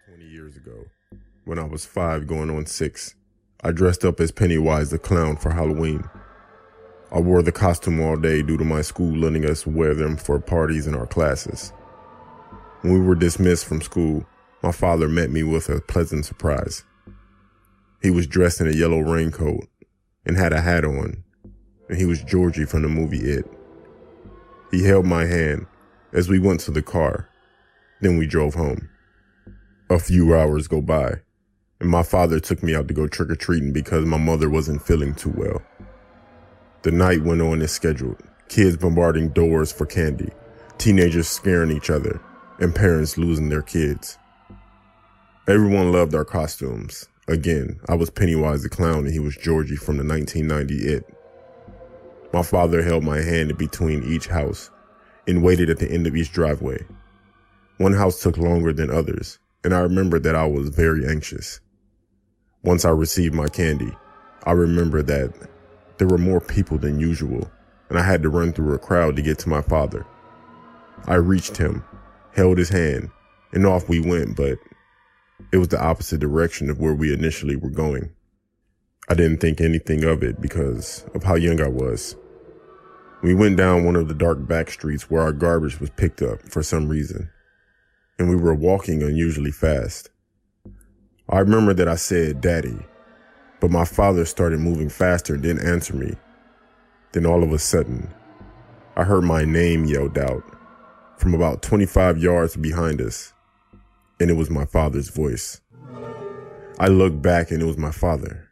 20 years ago, when I was 5 going on 6, I dressed up as Pennywise the Clown for Halloween. I wore the costume all day due to my school letting us wear them for parties in our classes. When we were dismissed from school, my father met me with a pleasant surprise. He was dressed in a yellow raincoat and had a hat on, and he was Georgie from the movie It. He held my hand as we went to the car, then we drove home. A few hours go by, and my father took me out to go trick-or-treating because my mother wasn't feeling too well. The night went on as scheduled, kids bombarding doors for candy, teenagers scaring each other, and parents losing their kids. Everyone loved our costumes. Again, I was Pennywise the Clown and he was Georgie from the 1990 It. My father held my hand in between each house and waited at the end of each driveway. One house took longer than others, and I remember that I was very anxious. Once I received my candy, I remember that there were more people than usual, and I had to run through a crowd to get to my father. I reached him, held his hand, and off we went, but it was the opposite direction of where we initially were going. I didn't think anything of it because of how young I was. We went down one of the dark back streets where our garbage was picked up for some reason, and we were walking unusually fast. I remember that I said, "Daddy," but my father started moving faster and didn't answer me. Then all of a sudden, I heard my name yelled out from about 25 yards behind us, and it was my father's voice. I looked back and it was my father.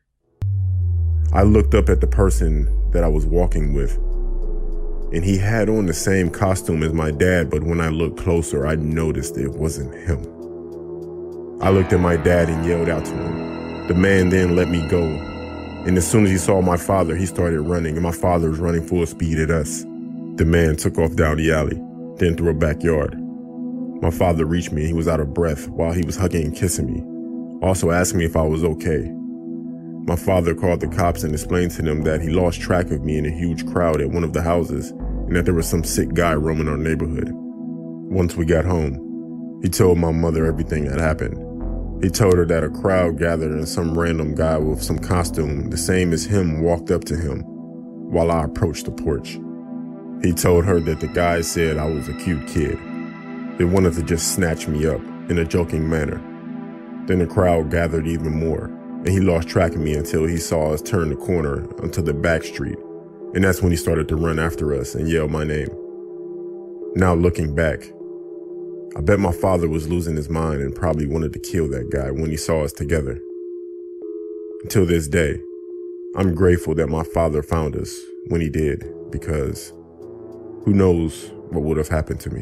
I looked up at the person that I was walking with, and he had on the same costume as my dad, but when I looked closer, I noticed it wasn't him. I looked at my dad and yelled out to him. The man then let me go, and as soon as he saw my father, he started running, and my father was running full speed at us. The man took off down the alley, then through a backyard. My father reached me and he was out of breath while he was hugging and kissing me, also asking me if I was okay. My father called the cops and explained to them that he lost track of me in a huge crowd at one of the houses and that there was some sick guy roaming our neighborhood. Once we got home, he told my mother everything that happened. He told her that a crowd gathered and some random guy with some costume the same as him walked up to him while I approached the porch. He told her that the guy said I was a cute kid. They wanted to just snatch me up in a joking manner. Then the crowd gathered even more, and he lost track of me until he saw us turn the corner onto the back street, and that's when he started to run after us and yell my name. Now looking back, I bet my father was losing his mind and probably wanted to kill that guy when he saw us together. Until this day, I'm grateful that my father found us when he did, because who knows what would have happened to me.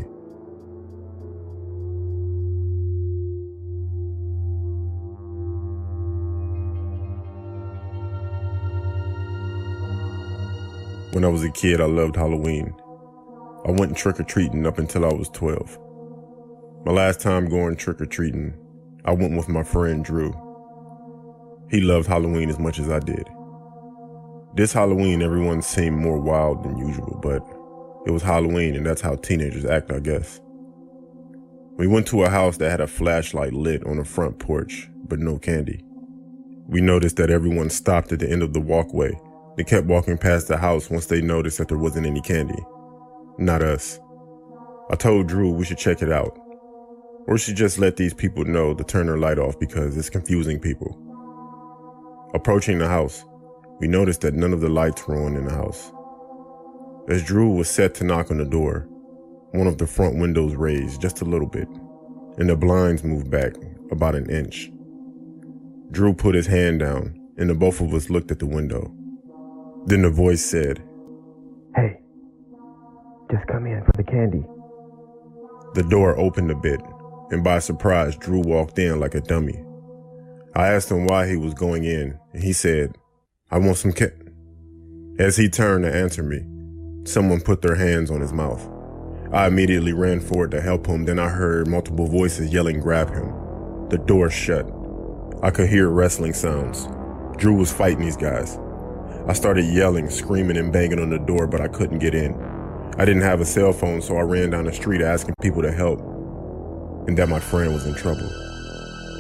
When I was a kid, I loved Halloween. I went trick-or-treating up until I was 12. My last time going trick-or-treating, I went with my friend Drew. He loved Halloween as much as I did. This Halloween, everyone seemed more wild than usual, but it was Halloween and that's how teenagers act, I guess. We went to a house that had a flashlight lit on the front porch, but no candy. We noticed that everyone stopped at the end of the walkway. They kept walking past the house once they noticed that there wasn't any candy. Not us. I told Drew we should check it out. Or we should just let these people know to turn their light off because it's confusing people. Approaching the house, we noticed that none of the lights were on in the house. As Drew was set to knock on the door, one of the front windows raised just a little bit, and the blinds moved back about an inch. Drew put his hand down, and the both of us looked at the window. Then the voice said, "Hey, just come in for the candy." The door opened a bit, and by surprise, Drew walked in like a dummy. I asked him why he was going in, and he said, "I want some candy." As he turned to answer me, someone put their hands on his mouth. I immediately ran forward to help him, then I heard multiple voices yelling, "Grab him." The door shut. I could hear wrestling sounds. Drew was fighting these guys. I started yelling, screaming, and banging on the door, but I couldn't get in. I didn't have a cell phone, so I ran down the street asking people to help, and that my friend was in trouble.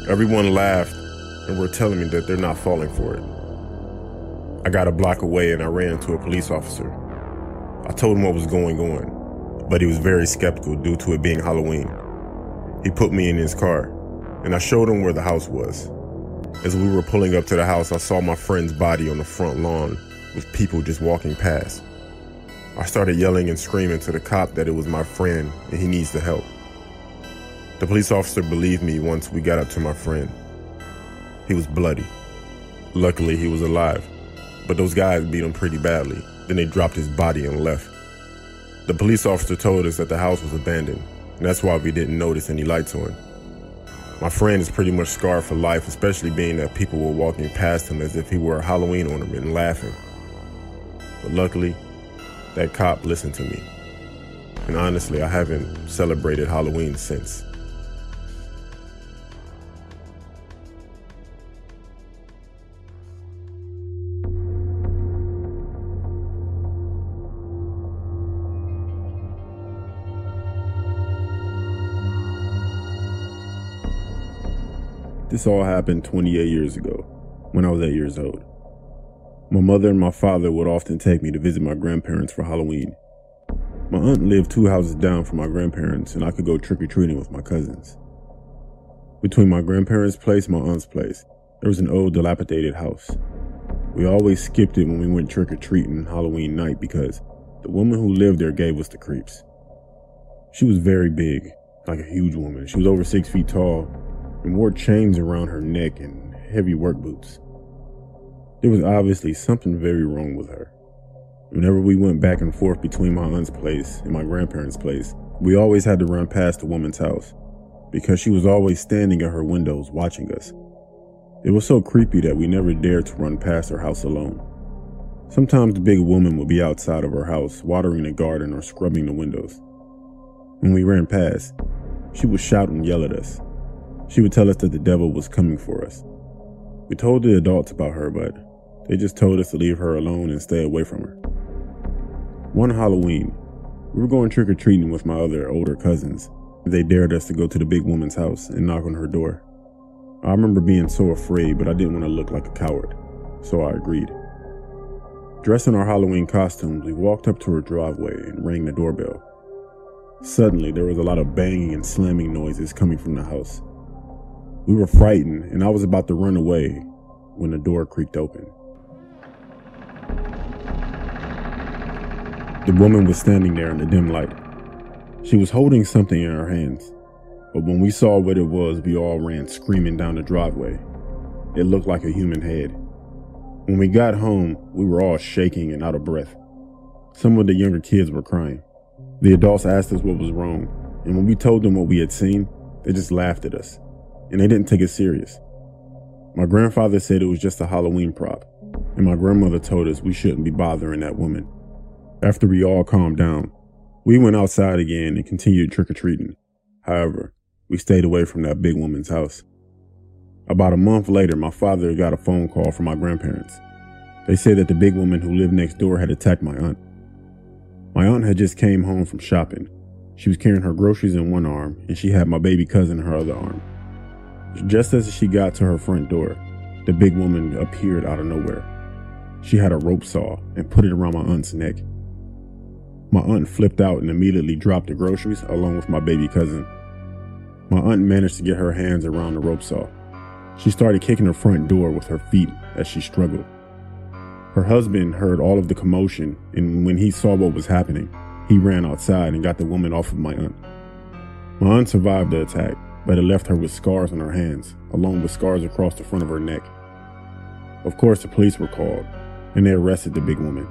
Everyone laughed and were telling me that they're not falling for it. I got a block away and I ran into a police officer. I told him what was going on, but he was very skeptical due to it being Halloween. He put me in his car, and I showed him where the house was. As we were pulling up to the house, I saw my friend's body on the front lawn with people just walking past. I started yelling and screaming to the cop that it was my friend and he needs the help. The police officer believed me once we got up to my friend. He was bloody. Luckily, he was alive, but those guys beat him pretty badly. Then they dropped his body and left. The police officer told us that the house was abandoned, and that's why we didn't notice any lights on. My friend is pretty much scarred for life, especially being that people were walking past him as if he were a Halloween ornament and laughing. But luckily, that cop listened to me. And honestly, I haven't celebrated Halloween since. This all happened 28 years ago, when I was 8 years old. My mother and my father would often take me to visit my grandparents for Halloween. My aunt lived 2 houses down from my grandparents, and I could go trick-or-treating with my cousins. Between my grandparents' place and my aunt's place, there was an old dilapidated house. We always skipped it when we went trick-or-treating Halloween night because the woman who lived there gave us the creeps. She was very big, like a huge woman. She was over 6 feet tall, and wore chains around her neck and heavy work boots. There was obviously something very wrong with her. Whenever we went back and forth between my aunt's place and my grandparents' place, we always had to run past the woman's house because she was always standing at her windows watching us. It was so creepy that we never dared to run past her house alone. Sometimes the big woman would be outside of her house watering the garden or scrubbing the windows. When we ran past, she would shout and yell at us. She would tell us that the devil was coming for us. We told the adults about her, but they just told us to leave her alone and stay away from her. One Halloween, we were going trick-or-treating with my other older cousins. They dared us to go to the big woman's house and knock on her door. I remember being so afraid, but I didn't want to look like a coward, so I agreed. Dressed in our Halloween costumes, we walked up to her driveway and rang the doorbell. Suddenly, there was a lot of banging and slamming noises coming from the house. We were frightened, and I was about to run away when the door creaked open. The woman was standing there in the dim light. She was holding something in her hands, but when we saw what it was, we all ran screaming down the driveway. It looked like a human head. When we got home, we were all shaking and out of breath. Some of the younger kids were crying. The adults asked us what was wrong, and when we told them what we had seen, they just laughed at us. And they didn't take it serious. My grandfather said it was just a Halloween prop, and my grandmother told us we shouldn't be bothering that woman. After we all calmed down, we went outside again and continued trick-or-treating. However, we stayed away from that big woman's house. About a month later, my father got a phone call from my grandparents. They said that the big woman who lived next door had attacked my aunt. My aunt had just came home from shopping. She was carrying her groceries in one arm, and she had my baby cousin in her other arm. Just as she got to her front door, the big woman appeared out of nowhere. She had a rope saw and put it around my aunt's neck. My aunt flipped out and immediately dropped the groceries along with my baby cousin. My aunt managed to get her hands around the rope saw. She started kicking her front door with her feet as she struggled. Her husband heard all of the commotion, and when he saw what was happening, he ran outside and got the woman off of my aunt. My aunt survived the attack, but it left her with scars on her hands, along with scars across the front of her neck. Of course, the police were called, and they arrested the big woman.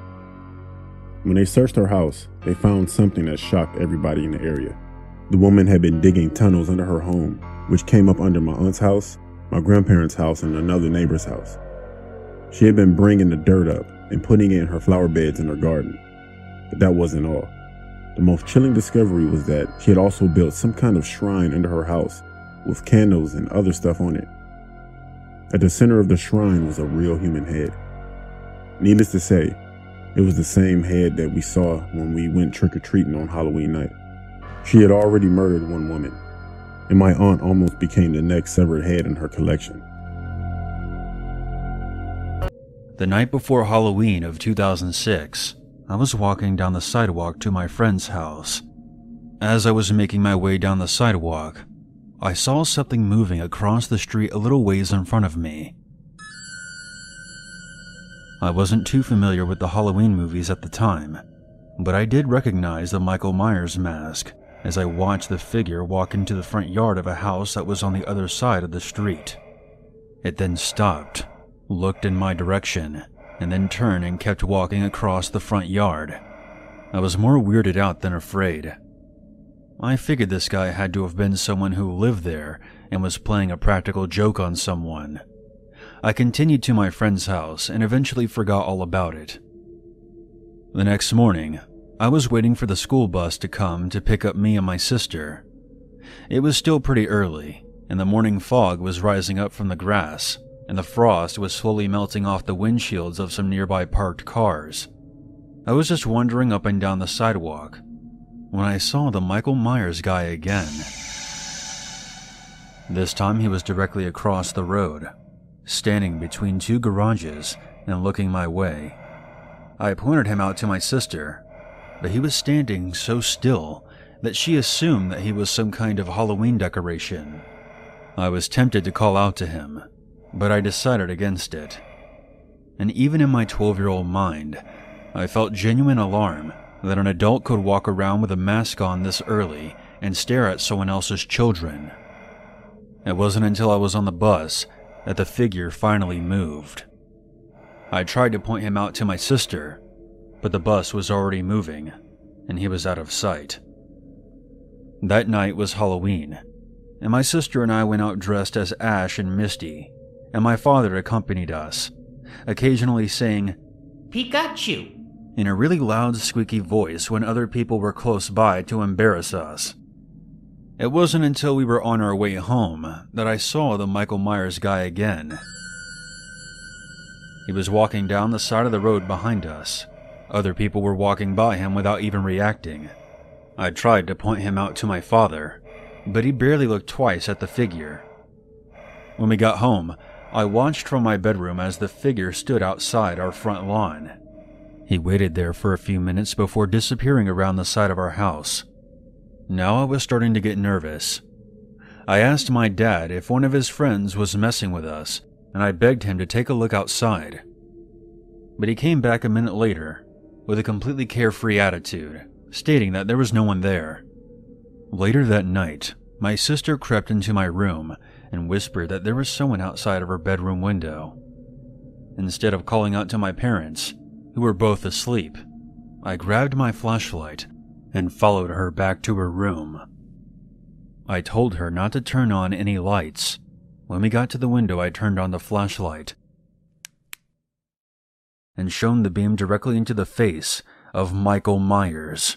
When they searched her house, they found something that shocked everybody in the area. The woman had been digging tunnels under her home, which came up under my aunt's house, my grandparents' house, and another neighbor's house. She had been bringing the dirt up and putting it in her flower beds in her garden. But that wasn't all. The most chilling discovery was that she had also built some kind of shrine under her house with candles and other stuff on it. At the center of the shrine was a real human head. Needless to say, it was the same head that we saw when we went trick-or-treating on Halloween night. She had already murdered one woman. and my aunt almost became the next severed head in her collection. The night before Halloween of 2006, I was walking down the sidewalk to my friend's house. As I was making my way down the sidewalk, I saw something moving across the street a little ways in front of me. I wasn't too familiar with the Halloween movies at the time, but I did recognize the Michael Myers mask as I watched the figure walk into the front yard of a house that was on the other side of the street. It then stopped, looked in my direction, and then turned and kept walking across the front yard. I was more weirded out than afraid. I figured this guy had to have been someone who lived there and was playing a practical joke on someone. I continued to my friend's house and eventually forgot all about it. The next morning, I was waiting for the school bus to come to pick up me and my sister. It was still pretty early, and the morning fog was rising up from the grass, and the frost was slowly melting off the windshields of some nearby parked cars. I was just wandering up and down the sidewalk when I saw the Michael Myers guy again. This time he was directly across the road, standing between two garages and looking my way. I pointed him out to my sister, but he was standing so still that she assumed that he was some kind of Halloween decoration. I was tempted to call out to him, but I decided against it. And even in my 12-year-old mind, I felt genuine alarm that an adult could walk around with a mask on this early and stare at someone else's children. It wasn't until I was on the bus that the figure finally moved. I tried to point him out to my sister, but the bus was already moving, and he was out of sight. That night was Halloween, and my sister and I went out dressed as Ash and Misty, and my father accompanied us, occasionally saying, "Pikachu," in a really loud, squeaky voice when other people were close by to embarrass us. It wasn't until we were on our way home that I saw the Michael Myers guy again. He was walking down the side of the road behind us. Other people were walking by him without even reacting. I tried to point him out to my father, but he barely looked twice at the figure. When we got home, I watched from my bedroom as the figure stood outside our front lawn. He waited there for a few minutes before disappearing around the side of our house. Now I was starting to get nervous. I asked my dad if one of his friends was messing with us, and I begged him to take a look outside. But he came back a minute later with a completely carefree attitude, stating that there was no one there. Later that night, my sister crept into my room and whispered that there was someone outside of her bedroom window. Instead of calling out to my parents, who were both asleep, I grabbed my flashlight and followed her back to her room. I told her not to turn on any lights. When we got to the window, I turned on the flashlight and shone the beam directly into the face of Michael Myers,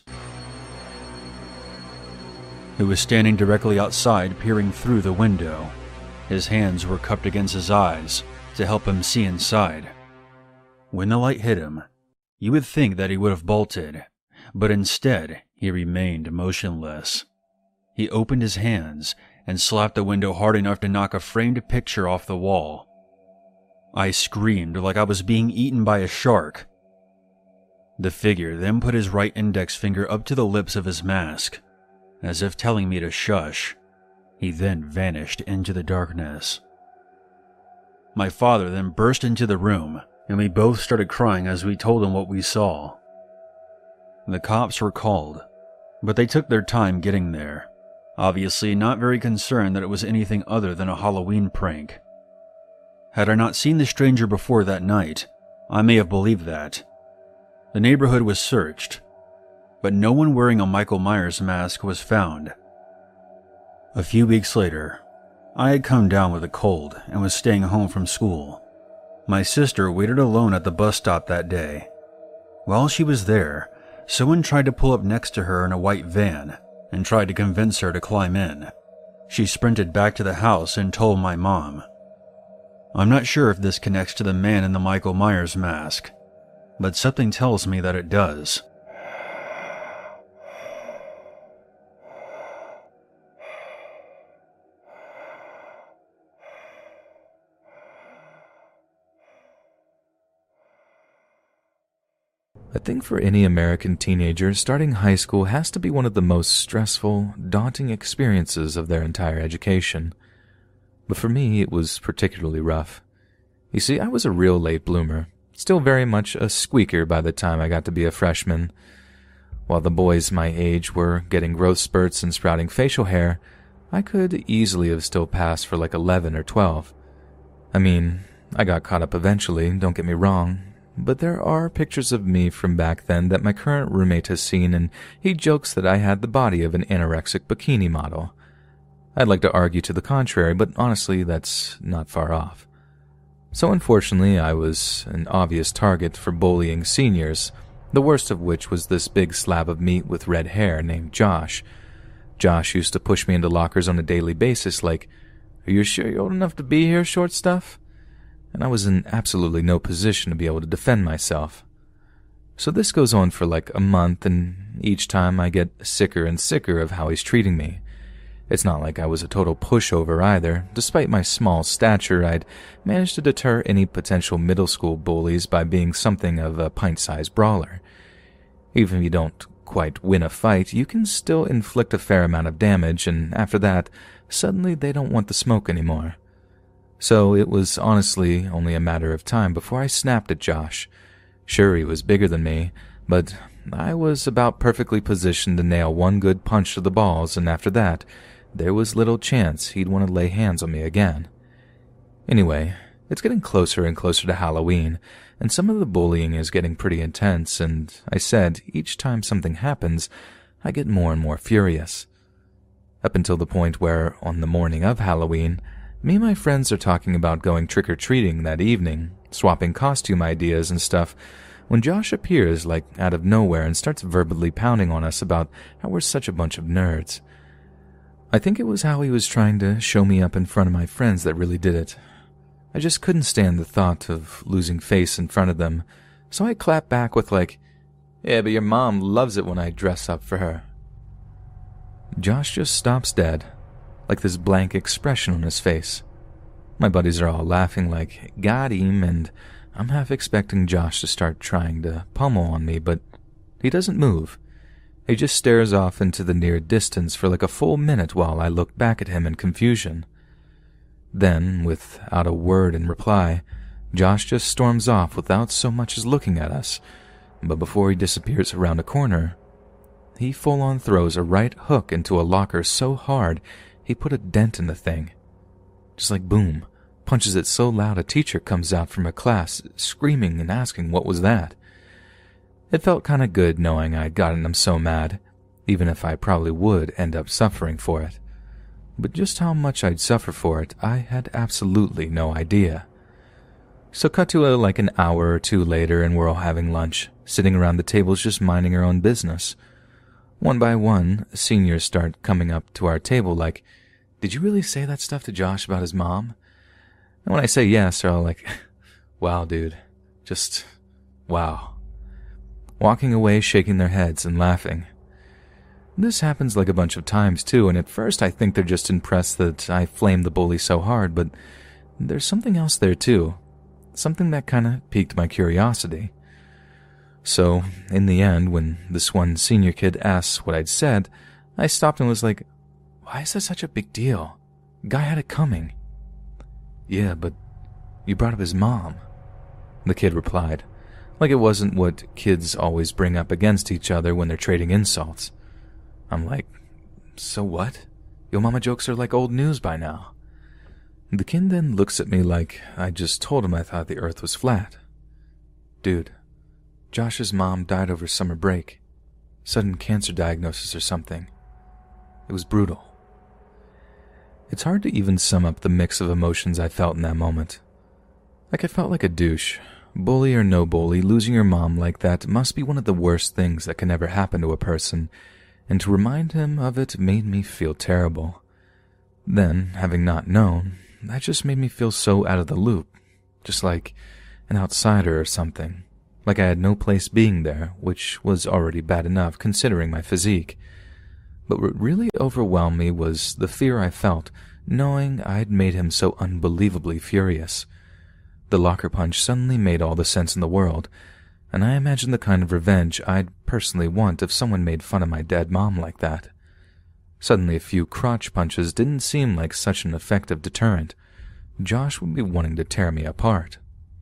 who was standing directly outside peering through the window. His hands were cupped against his eyes to help him see inside. When the light hit him, you would think that he would have bolted, but instead he remained motionless. He opened his hands and slapped the window hard enough to knock a framed picture off the wall. I screamed like I was being eaten by a shark. The figure then put his right index finger up to the lips of his mask, as if telling me to shush. He then vanished into the darkness. My father then burst into the room, and we both started crying as we told him what we saw. The cops were called, but they took their time getting there, obviously not very concerned that it was anything other than a Halloween prank. Had I not seen the stranger before that night, I may have believed that. The neighborhood was searched, but no one wearing a Michael Myers mask was found. A few weeks later, I had come down with a cold and was staying home from school. My sister waited alone at the bus stop that day. While she was there, someone tried to pull up next to her in a white van and tried to convince her to climb in. She sprinted back to the house and told my mom. I'm not sure if this connects to the man in the Michael Myers mask, but something tells me that it does. I think for any American teenager, starting high school has to be one of the most stressful, daunting experiences of their entire education. But for me, it was particularly rough. You see, I was a real late bloomer, still very much a squeaker by the time I got to be a freshman. While the boys my age were getting growth spurts and sprouting facial hair, I could easily have still passed for like 11 or 12. I mean, I got caught up eventually, don't get me wrong, but there are pictures of me from back then that my current roommate has seen, and he jokes that I had the body of an anorexic bikini model. I'd like to argue to the contrary, but honestly, that's not far off. So unfortunately, I was an obvious target for bullying seniors, the worst of which was this big slab of meat with red hair named Josh. Josh used to push me into lockers on a daily basis like, "Are you sure you're old enough to be here, short stuff?" And I was in absolutely no position to be able to defend myself. So this goes on for like a month, and each time I get sicker and sicker of how he's treating me. It's not like I was a total pushover either. Despite my small stature, I'd managed to deter any potential middle school bullies by being something of a pint-sized brawler. Even if you don't quite win a fight, you can still inflict a fair amount of damage, and after that, suddenly they don't want the smoke anymore. So it was honestly only a matter of time before I snapped at Josh. Sure, he was bigger than me, but I was about perfectly positioned to nail one good punch to the balls, and after that, there was little chance he'd want to lay hands on me again. Anyway, it's getting closer and closer to Halloween, and some of the bullying is getting pretty intense, and I said, each time something happens, I get more and more furious. Up until the point where, on the morning of Halloween, me and my friends are talking about going trick-or-treating that evening, swapping costume ideas and stuff, when Josh appears like out of nowhere and starts verbally pounding on us about how we're such a bunch of nerds. I think it was how he was trying to show me up in front of my friends that really did it. I just couldn't stand the thought of losing face in front of them, so I clapped back with like, "Yeah, but your mom loves it when I dress up for her." Josh just stops dead, like this blank expression on his face. My buddies are all laughing like, "Got him," and I'm half expecting Josh to start trying to pummel on me, but he doesn't move. He just stares off into the near distance for like a full minute while I look back at him in confusion. Then, without a word in reply, Josh just storms off without so much as looking at us, but before he disappears around a corner, he full-on throws a right hook into a locker so hard he put a dent in the thing. Just like boom, punches it so loud a teacher comes out from a class, screaming and asking what was that. It felt kinda good knowing I'd gotten him so mad, even if I probably would end up suffering for it. But just how much I'd suffer for it, I had absolutely no idea. So cut to like an hour or two later and we're all having lunch, sitting around the tables just minding our own business. One by one, seniors start coming up to our table like, "Did you really say that stuff to Josh about his mom?" And when I say yes, they're all like, "Wow, dude. Just, wow." Walking away, shaking their heads and laughing. This happens like a bunch of times too, and at first I think they're just impressed that I flamed the bully so hard, but there's something else there too. Something that kinda piqued my curiosity. So, in the end, when this one senior kid asks what I'd said, I stopped and was like, "Why is that such a big deal? Guy had it coming." "Yeah, but you brought up his mom," the kid replied, like it wasn't what kids always bring up against each other when they're trading insults. I'm like, "So what? Yo mama jokes are like old news by now." The kid then looks at me like I just told him I thought the earth was flat. "Dude, Josh's mom died over summer break. Sudden cancer diagnosis or something. It was brutal." It's hard to even sum up the mix of emotions I felt in that moment. Like I felt like a douche. Bully or no bully, losing your mom like that must be one of the worst things that can ever happen to a person, and to remind him of it made me feel terrible. Then, having not known, that just made me feel so out of the loop, just like an outsider or something, like I had no place being there, which was already bad enough considering my physique. But what really overwhelmed me was the fear I felt, knowing I'd made him so unbelievably furious. The locker punch suddenly made all the sense in the world. and I imagine the kind of revenge I'd personally want if someone made fun of my dead mom like that. Suddenly a few crotch punches didn't seem like such an effective deterrent. Josh would be wanting to tear me apart.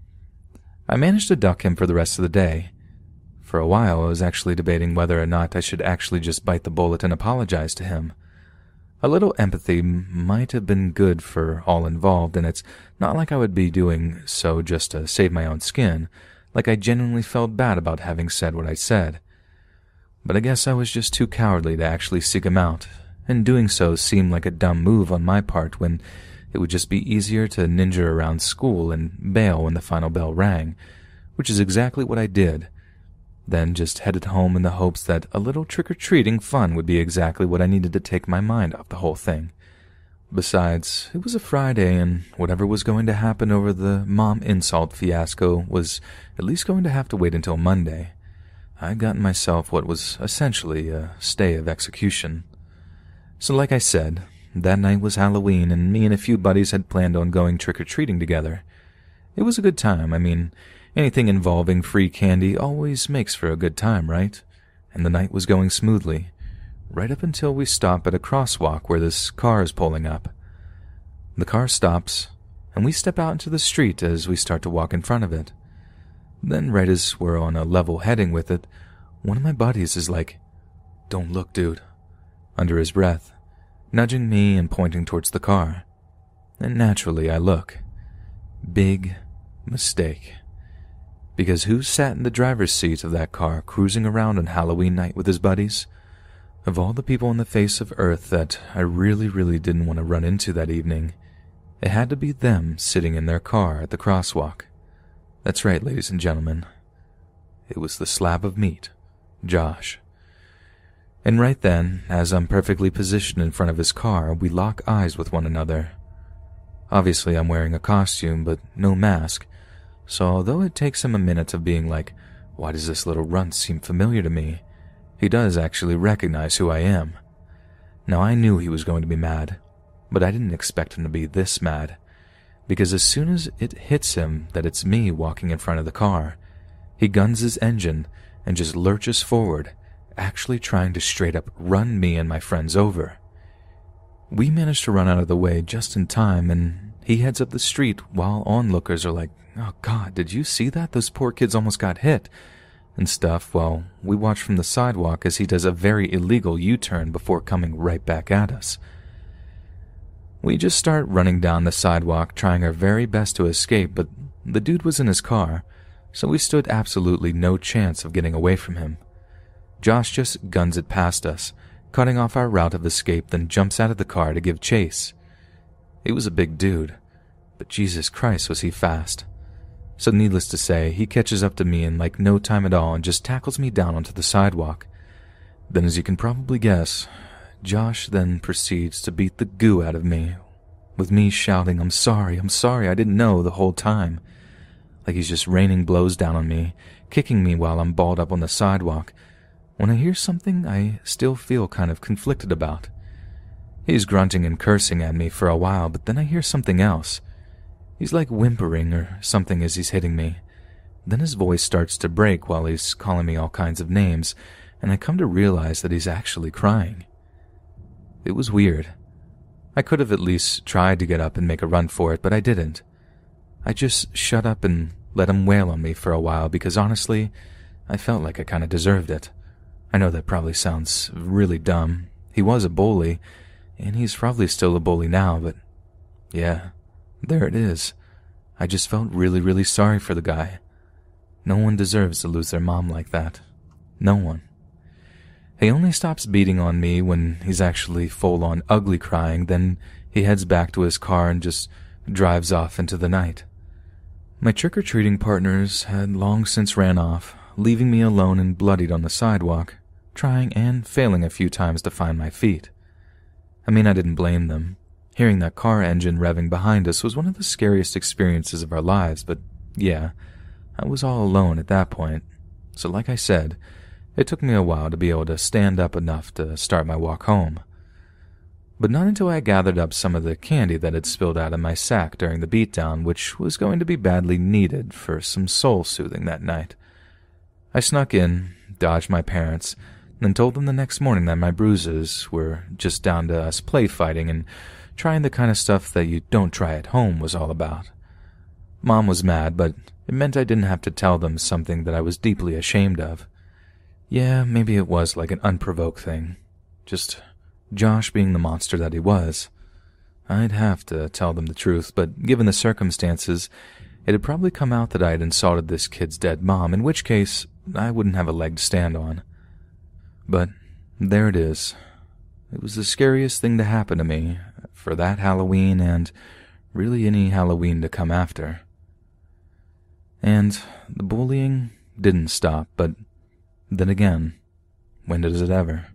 I managed to duck him for the rest of the day. For a while I was actually debating whether or not I should actually just bite the bullet and apologize to him. A little empathy might have been good for all involved, and it's not like I would be doing so just to save my own skin, like I genuinely felt bad about having said what I said. But I guess I was just too cowardly to actually seek him out, and doing so seemed like a dumb move on my part when it would just be easier to ninja around school and bail when the final bell rang, which is exactly what I did. Then just headed home in the hopes that a little trick-or-treating fun would be exactly what I needed to take my mind off the whole thing. Besides, it was a Friday, and whatever was going to happen over the mom insult fiasco was at least going to have to wait until Monday. I'd gotten myself what was essentially a stay of execution. So like I said, that night was Halloween, and me and a few buddies had planned on going trick-or-treating together. It was a good time. I mean, anything involving free candy always makes for a good time, right? And the night was going smoothly, right up until we stop at a crosswalk where this car is pulling up. The car stops, and we step out into the street as we start to walk in front of it. Then right as we're on a level heading with it, one of my buddies is like, "Don't look, dude," under his breath, nudging me and pointing towards the car. And naturally I look. Big mistake. Because who sat in the driver's seat of that car cruising around on Halloween night with his buddies? Of all the people on the face of Earth that I really didn't want to run into that evening, it had to be them sitting in their car at the crosswalk. That's right, ladies and gentlemen. It was the slab of meat, Josh. And right then, as I'm perfectly positioned in front of his car, we lock eyes with one another. Obviously, I'm wearing a costume, but no mask, so although it takes him a minute of being like, "Why does this little runt seem familiar to me?" he does actually recognize who I am. Now, I knew he was going to be mad, but I didn't expect him to be this mad, because as soon as it hits him that it's me walking in front of the car, he guns his engine and just lurches forward, actually trying to straight up run me and my friends over. We managed to run out of the way just in time, and he heads up the street while onlookers are like, "Oh God, did you see that? Those poor kids almost got hit," and stuff, while we watch from the sidewalk as he does a very illegal U-turn before coming right back at us. We just start running down the sidewalk, trying our very best to escape, but the dude was in his car, so we stood absolutely no chance of getting away from him. Josh just guns it past us, cutting off our route of escape, then jumps out of the car to give chase. He was a big dude, but Jesus Christ was he fast. So needless to say, he catches up to me in like no time at all and just tackles me down onto the sidewalk. Then, as you can probably guess, Josh then proceeds to beat the goo out of me, with me shouting, I'm sorry, I didn't know," the whole time. Like he's just raining blows down on me, kicking me while I'm balled up on the sidewalk, when I hear something I still feel kind of conflicted about. He's grunting and cursing at me for a while, but then I hear something else. He's like whimpering or something as he's hitting me. Then his voice starts to break while he's calling me all kinds of names, and I come to realize that he's actually crying. It was weird. I could have at least tried to get up and make a run for it, but I didn't. I just shut up and let him wail on me for a while because honestly, I felt like I kind of deserved it. I know that probably sounds really dumb. He was a bully, and he's probably still a bully now, but yeah, there it is. I just felt really sorry for the guy. No one deserves to lose their mom like that. No one. He only stops beating on me when he's actually full-on ugly crying, then he heads back to his car and just drives off into the night. My trick-or-treating partners had long since ran off, leaving me alone and bloodied on the sidewalk, trying and failing a few times to find my feet. I mean, I didn't blame them. Hearing that car engine revving behind us was one of the scariest experiences of our lives, but yeah, I was all alone at that point. So like I said, it took me a while to be able to stand up enough to start my walk home. But not until I gathered up some of the candy that had spilled out of my sack during the beatdown, which was going to be badly needed for some soul-soothing that night. I snuck in, dodged my parents, and told them the next morning that my bruises were just down to us play fighting and trying the kind of stuff that you don't try at home was all about. Mom was mad, but it meant I didn't have to tell them something that I was deeply ashamed of. Yeah, maybe it was like an unprovoked thing. Just Josh being the monster that he was. I'd have to tell them the truth, but given the circumstances, it had probably come out that I had insulted this kid's dead mom, in which case I wouldn't have a leg to stand on. But there it is. It was the scariest thing to happen to me for that Halloween and really any Halloween to come after. And the bullying didn't stop, but then again, when does it ever?